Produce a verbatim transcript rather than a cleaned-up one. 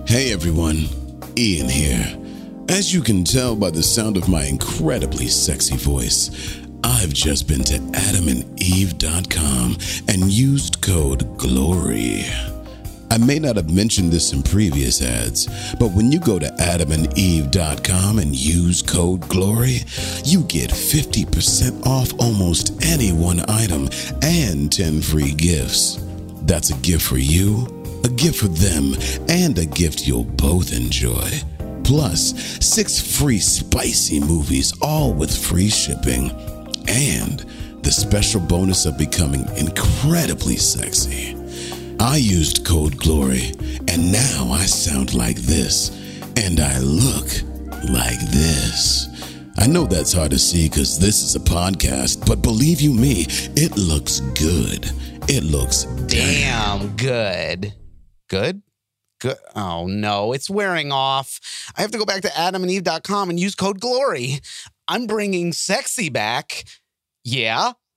Hey everyone, Ian here. As you can tell by the sound of my incredibly sexy voice, I've just been to adam and eve dot com and used code GLORY. I may not have mentioned this in previous ads, but when you go to adam and eve dot com and use code GLORY, you get fifty percent off almost any one item and ten free gifts. That's a gift for you, a gift for them, and a gift you'll both enjoy. Plus, six free spicy movies, all with free shipping. And the special bonus of becoming incredibly sexy. I used code GLORY, and now I sound like this, and I look like this. I know that's hard to see because this is a podcast, but believe you me, it looks good. It looks damn good. Good? Good. Oh, no, it's wearing off. I have to go back to adam and eve dot com and use code GLORY. I'm bringing sexy back. Yeah,